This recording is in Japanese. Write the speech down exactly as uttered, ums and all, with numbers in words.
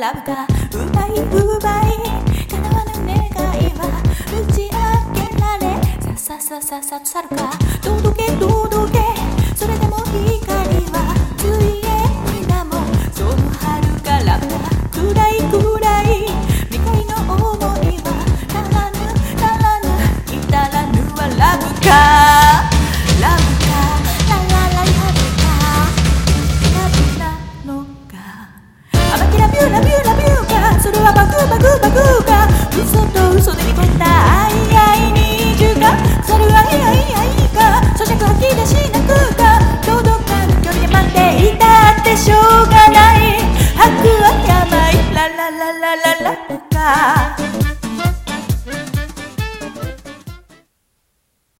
ラブか奪い奪い叶わぬ願いは打ち明けられさささささ去るか届け届け